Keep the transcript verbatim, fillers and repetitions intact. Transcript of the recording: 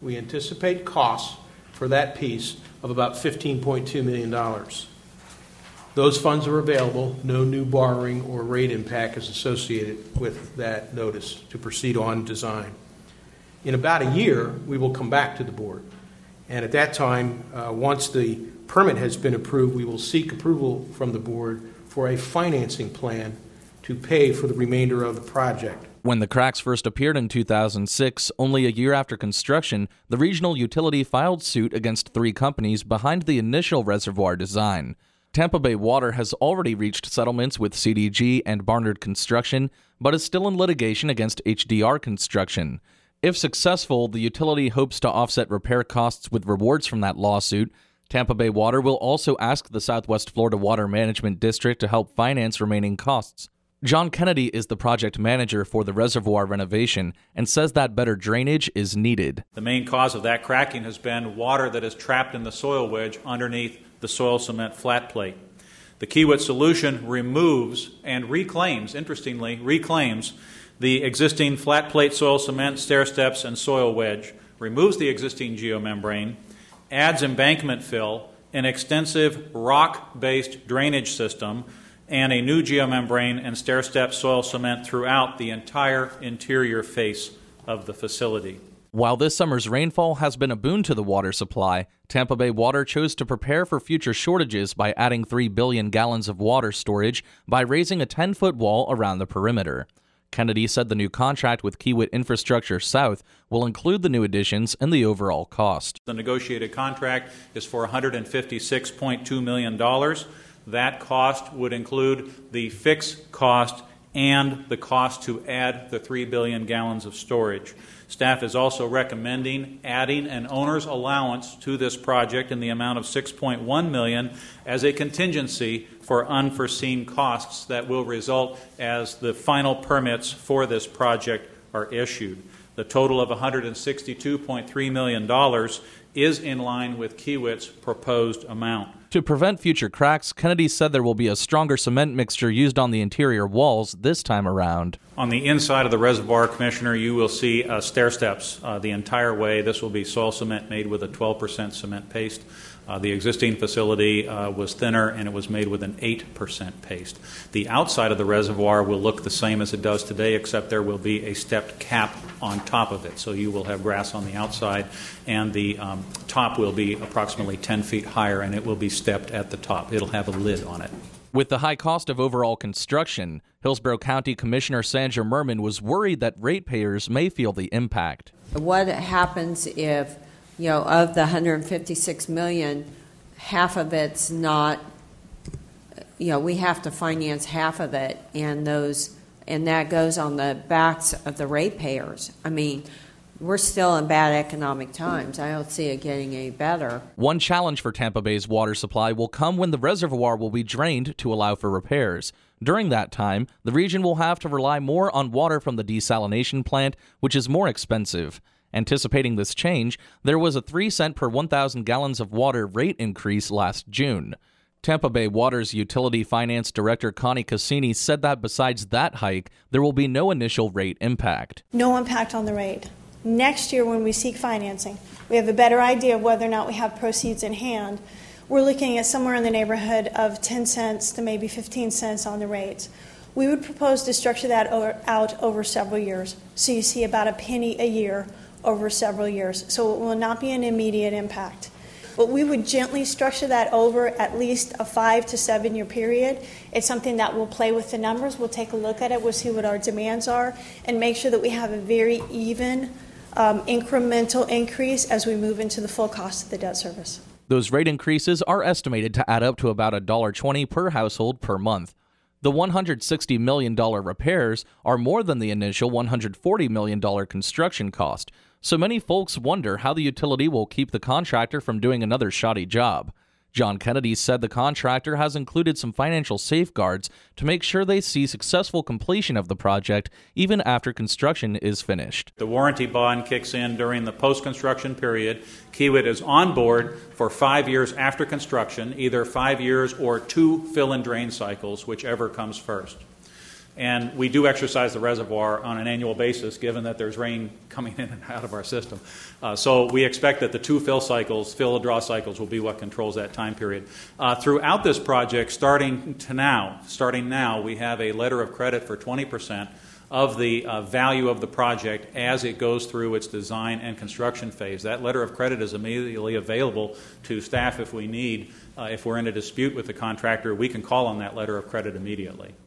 we anticipate costs for that piece of about fifteen point two million dollars. Those funds are available. No new borrowing or rate impact is associated with that notice to proceed on design. In about a year, we will come back to the board. And at that time, uh, once the permit has been approved, we will seek approval from the board for a financing plan to pay for the remainder of the project. When the cracks first appeared in two thousand six, only a year after construction, the regional utility filed suit against three companies behind the initial reservoir design. Tampa Bay Water has already reached settlements with C D G and Barnard Construction, but is still in litigation against H D R Construction. If successful, the utility hopes to offset repair costs with rewards from that lawsuit. Tampa Bay Water will also ask the Southwest Florida Water Management District to help finance remaining costs. John Kennedy is the project manager for the reservoir renovation and says that better drainage is needed. The main cause of that cracking has been water that is trapped in the soil wedge underneath the soil cement flat plate. The Kiewit solution removes and reclaims, interestingly, reclaims the existing flat plate soil cement, stair steps, and soil wedge, removes the existing geomembrane, adds embankment fill, an extensive rock-based drainage system, and a new geomembrane and stair-step soil cement throughout the entire interior face of the facility. While this summer's rainfall has been a boon to the water supply, Tampa Bay Water chose to prepare for future shortages by adding three billion gallons of water storage by raising a ten-foot wall around the perimeter. Kennedy said the new contract with Kiewit Infrastructure South will include the new additions and the overall cost. The negotiated contract is for one hundred fifty-six point two million dollars. That cost would include the fixed cost and the cost to add the three billion gallons of storage. Staff is also recommending adding an owner's allowance to this project in the amount of six point one million dollars as a contingency for unforeseen costs that will result as the final permits for this project are issued. The total of one hundred sixty-two point three million dollars is in line with Kiewit's proposed amount. To prevent future cracks, Kennedy said there will be a stronger cement mixture used on the interior walls this time around. On the inside of the reservoir, Commissioner, you will see uh, stair steps uh, the entire way. This will be soil cement made with a twelve percent cement paste. Uh, the existing facility uh, was thinner and it was made with an eight percent paste. The outside of the reservoir will look the same as it does today, except there will be a stepped cap on top of it. So you will have grass on the outside, and the um, top will be approximately ten feet higher, and it will be stepped at the top. It'll have a lid on it. With the high cost of overall construction, Hillsborough County Commissioner Sandra Merman was worried that ratepayers may feel the impact. What happens if, you know, of the one hundred fifty-six million dollars, half of it's not, you know, we have to finance half of it, and those, and that goes on the backs of the ratepayers. I mean, we're still in bad economic times. I don't see it getting any better. One challenge for Tampa Bay's water supply will come when the reservoir will be drained to allow for repairs. During that time, the region will have to rely more on water from the desalination plant, which is more expensive. Anticipating this change, there was a three cent per one thousand gallons of water rate increase last June. Tampa Bay Water's Utility Finance Director Connie Cassini said that besides that hike, there will be no initial rate impact. No impact on the rate. Next year, when we seek financing, we have a better idea of whether or not we have proceeds in hand. We're looking at somewhere in the neighborhood of ten cents to maybe fifteen cents on the rates. We would propose to structure that out over several years. So you see about a penny a year over several years. So it will not be an immediate impact. But we would gently structure that over at least a five to seven year period. It's something that we'll play with the numbers. We'll take a look at it. We'll see what our demands are and make sure that we have a very even um, incremental increase as we move into the full cost of the debt service. Those rate increases are estimated to add up to about one dollar twenty per household per month. The one hundred sixty million dollars repairs are more than the initial one hundred forty million dollars construction cost, so many folks wonder how the utility will keep the contractor from doing another shoddy job. John Kennedy said the contractor has included some financial safeguards to make sure they see successful completion of the project even after construction is finished. The warranty bond kicks in during the post-construction period. Kiewit is on board for five years after construction, either five years or two fill and drain cycles, whichever comes first. And we do exercise the reservoir on an annual basis, given that there's rain coming in and out of our system. Uh, so we expect that the two fill cycles, fill and draw cycles, will be what controls that time period. Uh, throughout this project, starting to now, starting now, we have a letter of credit for twenty percent of the uh, value of the project as it goes through its design and construction phase. That letter of credit is immediately available to staff if we need. Uh, if we're in a dispute with the contractor, we can call on that letter of credit immediately.